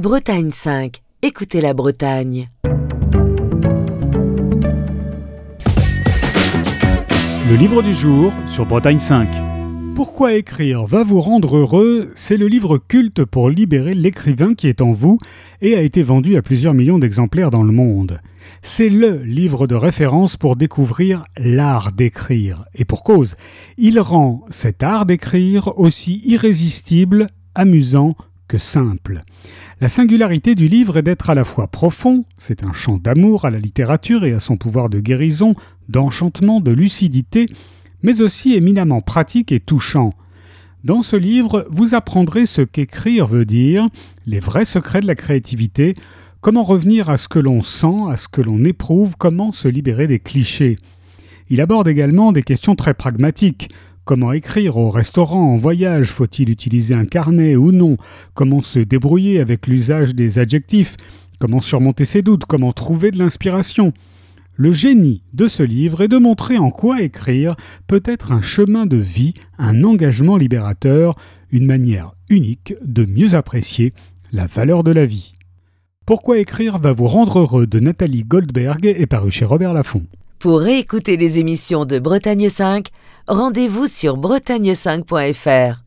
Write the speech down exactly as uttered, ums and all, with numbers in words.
Bretagne cinq. Écoutez la Bretagne. Le livre du jour sur Bretagne cinq. Pourquoi écrire va vous rendre heureux, c'est le livre culte pour libérer l'écrivain qui est en vous et a été vendu à plusieurs millions d'exemplaires dans le monde. C'est le livre de référence pour découvrir l'art d'écrire. Et pour cause, il rend cet art d'écrire aussi irrésistible, amusant que simple. La singularité du livre est d'être à la fois profond, c'est un chant d'amour à la littérature et à son pouvoir de guérison, d'enchantement, de lucidité, mais aussi éminemment pratique et touchant. Dans ce livre, vous apprendrez ce qu'écrire veut dire, les vrais secrets de la créativité, comment revenir à ce que l'on sent, à ce que l'on éprouve, comment se libérer des clichés. Il aborde également des questions très pragmatiques. Comment écrire au restaurant, en voyage? Faut-il utiliser un carnet ou non? Comment se débrouiller avec l'usage des adjectifs? Comment surmonter ses doutes? Comment trouver de l'inspiration? Le génie de ce livre est de montrer en quoi écrire peut être un chemin de vie, un engagement libérateur, une manière unique de mieux apprécier la valeur de la vie. Pourquoi écrire va vous rendre heureux de Nathalie Goldberg est paru chez Robert Laffont. Pour réécouter les émissions de Bretagne cinq, rendez-vous sur bretagne cinq point f r.